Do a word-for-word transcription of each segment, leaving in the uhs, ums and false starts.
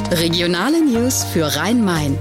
Regionale News für Rhein-Main.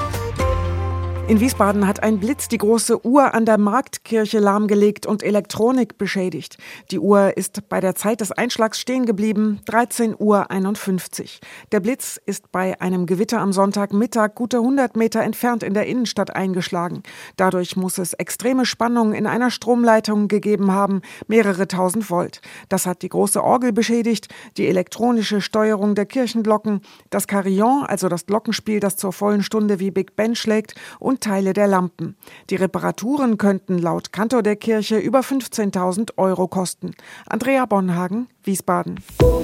In Wiesbaden hat ein Blitz die große Uhr an der Marktkirche lahmgelegt und Elektronik beschädigt. Die Uhr ist bei der Zeit des Einschlags stehen geblieben, dreizehn Uhr einundfünfzig. Der Blitz ist bei einem Gewitter am Sonntagmittag gute hundert Meter entfernt in der Innenstadt eingeschlagen. Dadurch muss es extreme Spannungen in einer Stromleitung gegeben haben, mehrere tausend Volt. Das hat die große Orgel beschädigt, die elektronische Steuerung der Kirchenglocken, das Carillon, also das Glockenspiel, das zur vollen Stunde wie Big Ben schlägt, und Teile der Lampen. Die Reparaturen könnten laut Kantor der Kirche über fünfzehntausend Euro kosten. Andrea Bonhagen, Wiesbaden.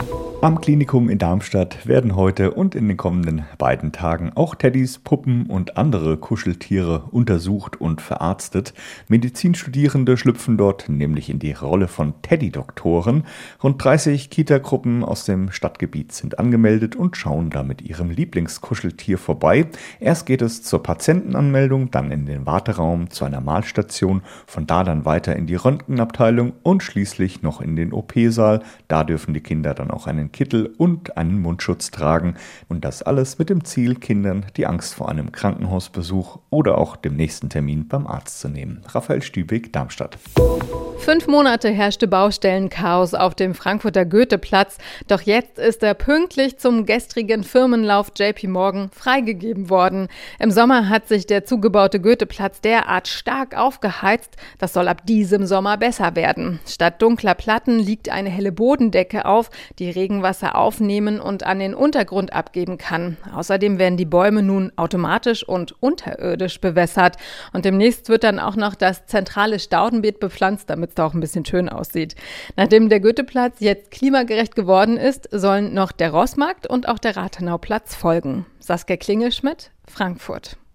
Am Klinikum in Darmstadt werden heute und in den kommenden beiden Tagen auch Teddys, Puppen und andere Kuscheltiere untersucht und verarztet. Medizinstudierende schlüpfen dort nämlich in die Rolle von Teddy-Doktoren. Rund dreißig Kita-Gruppen aus dem Stadtgebiet sind angemeldet und schauen da mit ihrem Lieblingskuscheltier vorbei. Erst geht es zur Patientenanmeldung, dann in den Warteraum zu einer Malstation, von da dann weiter in die Röntgenabteilung und schließlich noch in den O P-Saal. Da dürfen die Kinder dann auch einen Kittel und einen Mundschutz tragen. Und das alles mit dem Ziel, Kindern die Angst vor einem Krankenhausbesuch oder auch dem nächsten Termin beim Arzt zu nehmen. Raphael Stübig, Darmstadt. Fünf Monate herrschte Baustellenchaos auf dem Frankfurter Goetheplatz. Doch jetzt ist er pünktlich zum gestrigen Firmenlauf J P Morgan freigegeben worden. Im Sommer hat sich der zugebaute Goetheplatz derart stark aufgeheizt. Das soll ab diesem Sommer besser werden. Statt dunkler Platten liegt eine helle Bodendecke auf, die Regenwasser aufnehmen und an den Untergrund abgeben kann. Außerdem werden die Bäume nun automatisch und unterirdisch bewässert. Und demnächst wird dann auch noch das zentrale Staudenbeet bepflanzt, damit es da auch ein bisschen schön aussieht. Nachdem der Goetheplatz jetzt klimagerecht geworden ist, sollen noch der Rossmarkt und auch der Rathenauplatz folgen. Saskia Klingelschmidt, Frankfurt.